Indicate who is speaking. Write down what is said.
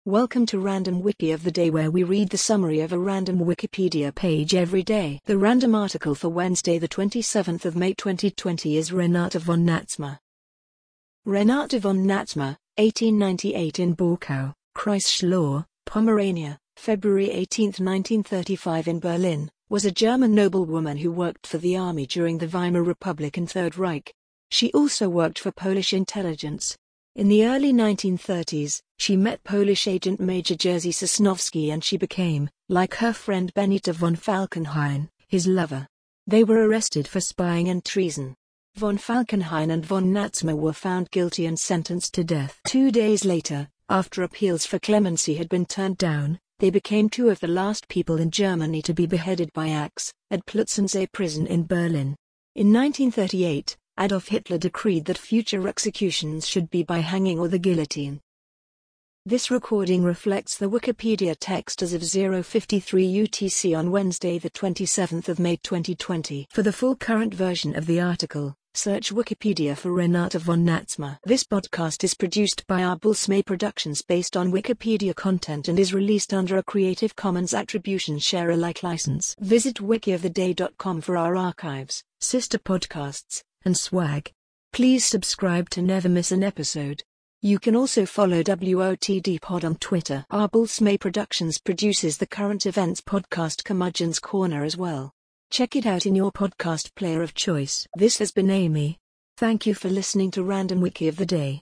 Speaker 1: Welcome to Random Wiki of the Day, where we read the summary of a random Wikipedia page every day. The random article for Wednesday the 27th of May 2020 is Renate von Natsma. Renate von Natsma, 1898, in Borkau, Kreisschlor, Pomerania, February 18, 1935 in Berlin, was a German noblewoman who worked for the army during the Weimar Republic and Third Reich. She also worked for Polish intelligence. In the early 1930s, she met Polish agent Major Jerzy Sosnowski and she became, like her friend Benita von Falkenhayn, his lover. They were arrested for spying and treason. Von Falkenhayn and von Natsma were found guilty and sentenced to death. 2 days later, after appeals for clemency had been turned down, they became two of the last people in Germany to be beheaded by axe, at Plötzensee prison in Berlin. In 1938, Adolf Hitler decreed that future executions should be by hanging or the guillotine. This recording reflects the Wikipedia text as of 0:53 UTC on Wednesday the 27th of May 2020. For the full current version of the article, search Wikipedia for Renate von Natsma. This podcast is produced by Arbulsmay Productions based on Wikipedia content and is released under a Creative Commons Attribution Share Alike license. Visit wikioftheday.com for our archives, sister podcasts, and swag. Please subscribe to never miss an episode. You can also follow WOTD Pod on Twitter. Arbulsmay Productions produces the current events podcast Curmudgeon's Corner as well. Check it out in your podcast player of choice. This has been Amy. Thank you for listening to Random Wiki of the Day.